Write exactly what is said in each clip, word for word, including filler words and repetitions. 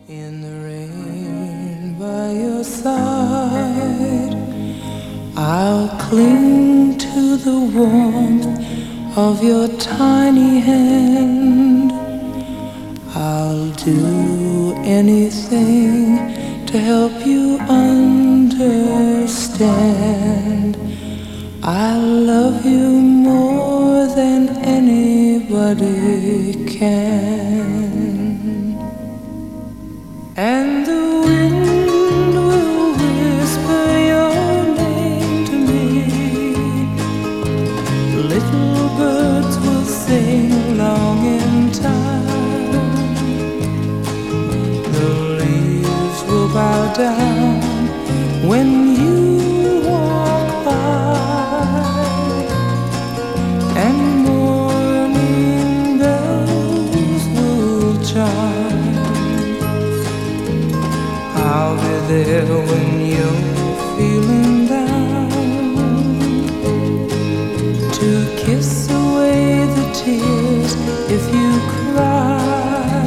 In the rain by your side, I'll cling to the warmth of your tiny hand. I'll do anything to help you understand. I love you more than anybody can. And the wind will whisper your name to me. Little birds will sing along in time. The leaves will bow down when you walk by. And morning bells will chime. I'll be there when you're feeling down, to kiss away the tears if you cry.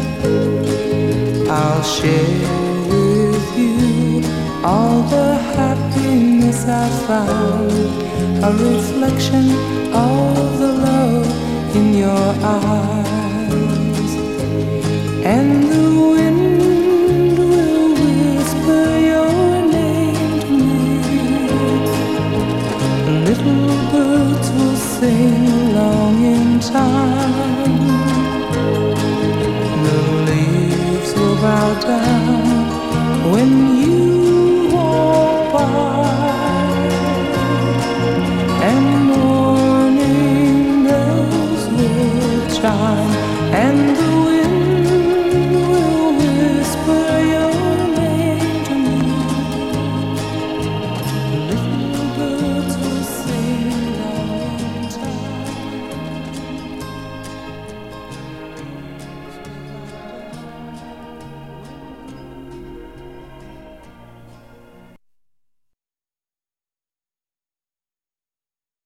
I'll share with you all the happiness I found, a reflection of the love in your eyes. And the wind sing along in time. The leaves will bow down when you